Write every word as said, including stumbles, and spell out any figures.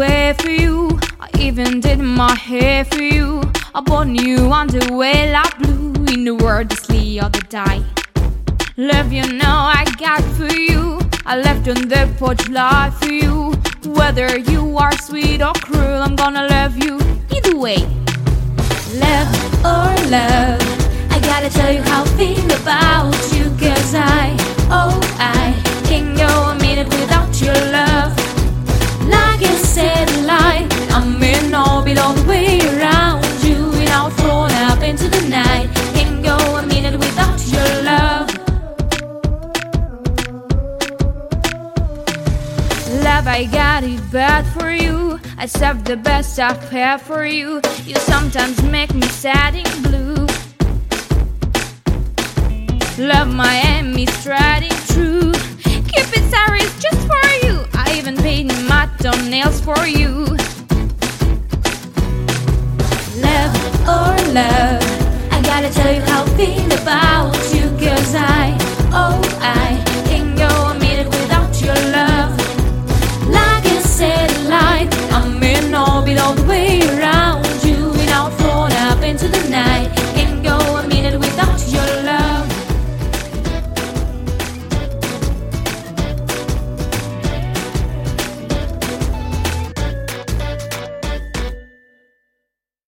away for you. I even did my hair for you. I bought you underwear like blue in the wordlessly or the die. Love you know I got for you. I left on the porch life for you. Whether you are sweet or cruel, I'm gonna love you either way. Love or love, I gotta tell you how I feel about you. Cause I, oh I, can't go a minute without your love. Like a satellite, I'm in orbit all the way around you. And I'll thrown up into the night. Can't go a minute without your love. Love, I got it bad for you. I serve the best I have for you. You sometimes make me sad and blue. Love, my aim is straight and true. Keep it serious just for you. I even paint my toenails for you. Love or love, I gotta tell you how I feel about you. Cause I